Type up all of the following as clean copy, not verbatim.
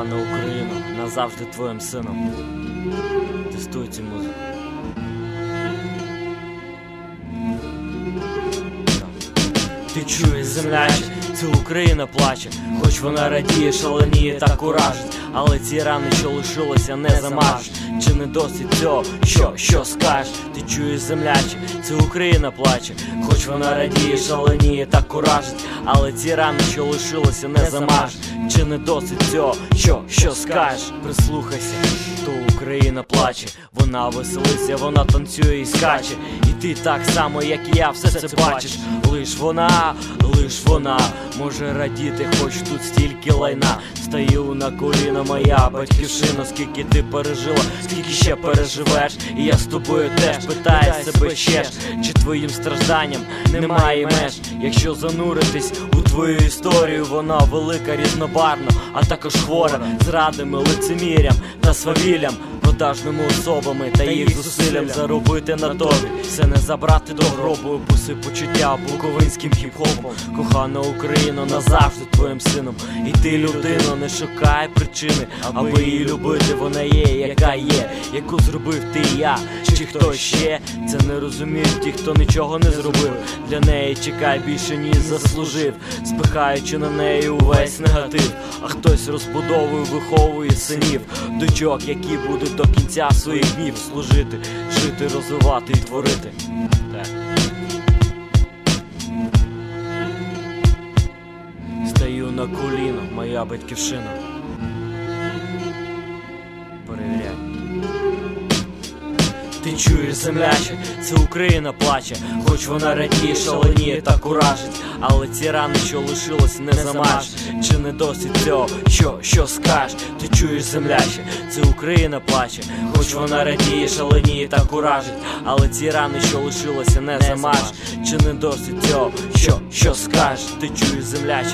Кохана Україно, назавжди твоїм сином. Тестуй цю музику. Ти чуєш, земляче, це Україна плаче, хоч вона радіє, шаленіє та куражить, але ці рани, що лишилося, не замажеш. Чи не досить цього, що скажеш? Ти чуєш, земляче, це Україна плаче, хоч вона радіє, шаленіє та куражить, але ці рани, що лишилося, не замажеш. Чи не досить цього, що скажеш? Прислухайся, то Україна плаче, вона веселиться, вона танцює і скаче, і ти так само, як і я, все це бачиш. Лиш вона може радіти, хоч тут стільки лайна. Стаю на коліна, моя батьківщина, скільки ти пережила, скільки ще переживеш, і я з тобою теж. Питаю себе ще ж, чи твоїм стражданням немає меж? Якщо зануритись у твою історію, вона велика, різнобарвна, а також хвора зрадами, лицемірям та свавіллям, продажними особами та їх зусиллям заробити на тобі. Все не забрати до гробу, буси почуття буковинським хіп-хопом. Кохана Україно, назавжди твоїм сином. І ти, людино, не шукай причини, аби її любити. Вона є, яка є, яку зробив ти і я, чи хто ще. Це не розуміють ті, хто нічого не зробив. Для неї чекай більше, ніж заслужив, спихаючи на неї увесь негатив. А хтось розбудовує, виховує синів, дочок, які будуть до кінця своїх днів служити, жити, розвивати і творити. Так. Стаю на коліно, моя батьківщина. Перевіряй. Ти чуєш, земляче, це Україна плаче, хоч вона радіє, шаленіє та куражить, але ці рани, що лишилось, не замажеш. Чи не досить цього, що скажеш? Ти чуєш, земляче, це Україна плаче, хоч вона радіє, шаленіє та куражить, але ці рани, що лишилося, не замажеш. Чи не досить цього, що скажеш? Ти чуєш, земляче?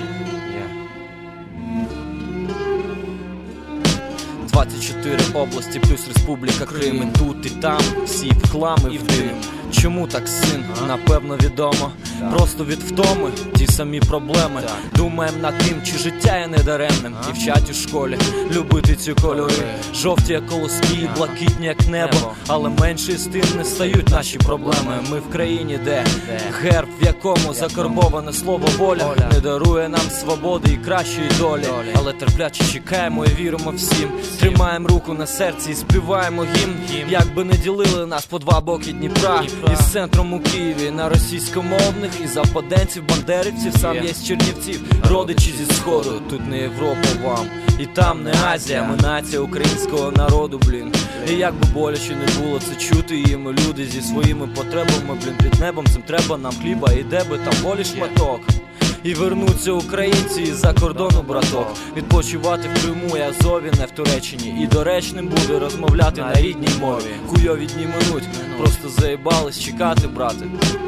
24 області плюс Республіка Крим. І тут і там всі в хлам і в дим. Чому так, син? Напевно відомо. Просто від втоми ті самі проблеми. Думаєм над тим, чи життя є недаремним. І вчать у школі любити ці кольори. Жовті як колоски, блакитні як небо. Але менше з тим не стають наші проблеми. Ми в країні, де герб, в якому закарбоване слово воля, не дарує нам свободи і кращої долі. Але терпляче чекаємо і віримо всім. Тримаємо руку на серці і співаємо гімн. Як би не ділили нас по два боки Дніпра, із центром у Києві на російськомовних, і западенців, бандерівців, сам є з Чернівців. Родичі зі сходу, тут не Європа вам, і там не Азія. Ми нація українського народу, блін. І як би боляче не було це чути, і ми люди зі своїми потребами, блін. Під небом цим треба нам хліба, і де би там волі шматок. І вернуться українці із-за кордону, браток. Відпочивати в Криму і Азові, не в Туреччині. І доречним буде розмовляти на рідній мові. Хуйові дні минуть, просто заїбались чекати, брате.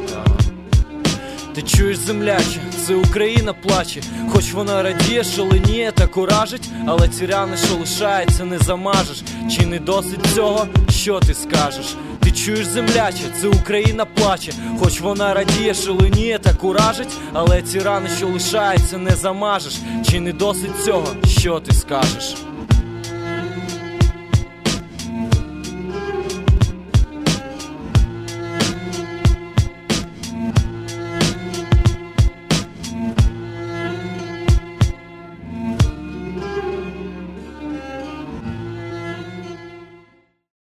Ти чуєш, земляче, це Україна плаче, хоч вона радіє, шаленіє та куражить, але ці рани, що лишаються, не замажеш. Чи не досить цього, що ти скажеш? Ти чуєш, земляче, це Україна плаче, хоч вона радіє, шаленіє та куражить, але ці рани, що лишаються, не замажеш. Чи не досить цього, що ти скажеш?